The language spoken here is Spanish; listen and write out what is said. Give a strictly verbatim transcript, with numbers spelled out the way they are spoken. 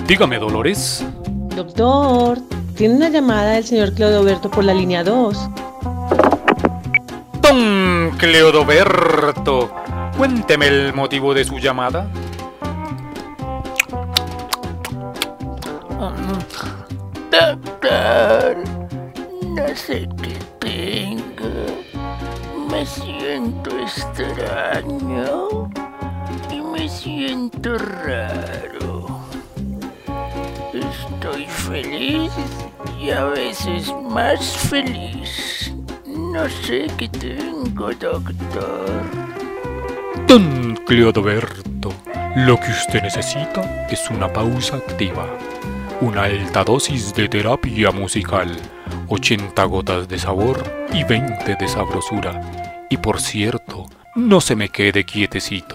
Dígame, Dolores. Doctor, tiene una llamada del señor Clodoberto por la línea dos. Don Clodoberto, cuénteme el motivo de su llamada. Doctor, no sé qué tengo. Me siento extraño y me siento raro. Estoy feliz y a veces más feliz. No sé qué tengo, doctor. Don Clodoberto, lo que usted necesita es una pausa activa, una alta dosis de terapia musical, ochenta gotas de sabor y veinte de sabrosura. Y por cierto, no se me quede quietecito.